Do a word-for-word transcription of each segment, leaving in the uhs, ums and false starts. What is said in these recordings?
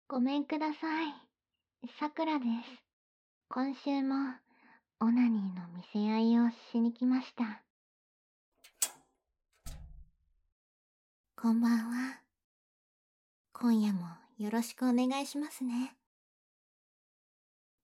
ごめんください。さくらです。今週もオナニーの見せ合いをしに来ました。こんばんは。今夜もよろしくお願いしますね。って、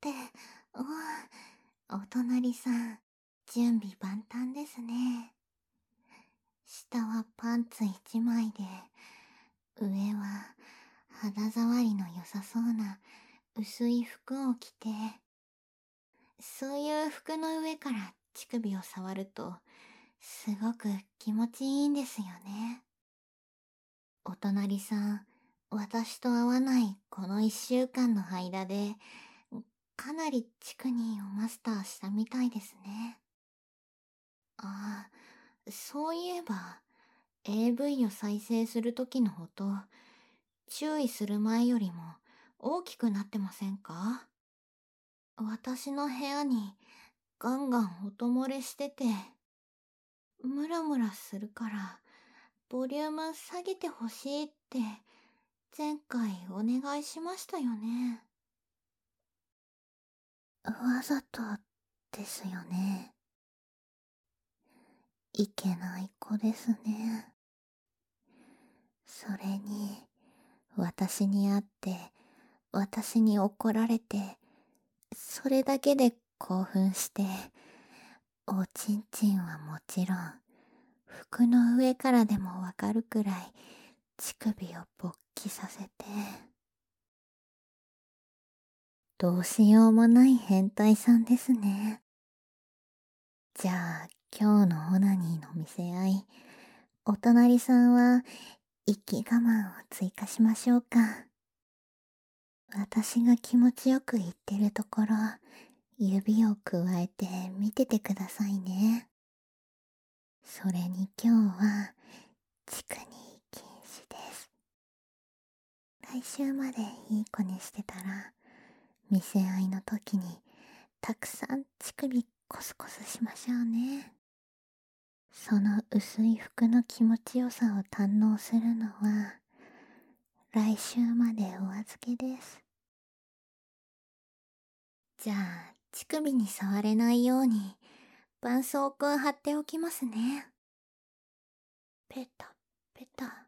お、お隣さん、準備万端ですね。下はパンツ一枚で、上は肌触りの良さそうな薄い服を着て、そういう服の上から乳首を触ると、すごく気持ちいいんですよね。お隣さん、私と会わないこの一週間の間で、かなりチクニーをマスターしたみたいですね。ああ、そういえば、エーブイ を再生するときの音、注意する前よりも大きくなってませんか？私の部屋にガンガン音漏れしてて、ムラムラするから、ボリューム下げてほしいって前回お願いしましたよね。わざとですよね。いけない子ですね。それに、私に会って、私に怒られて、それだけで興奮して、おちんちんはもちろん、服の上からでもわかるくらい、乳首を勃起させて、どうしようもない変態さんですね。じゃあ、今日のオナニーの見せ合い、お隣さんは、息我慢を追加しましょうか。私が気持ちよく言ってるところ、指をくわえて見ててくださいね。それに今日は、乳首禁止です。来週までいい子にしてたら、見せ合いの時に、たくさん乳首コスコスしましょうね。その薄い服の気持ちよさを堪能するのは、来週までお預けです。じゃあ、乳首に触れないように、絆創膏貼っておきますね。ペタ、ペタ。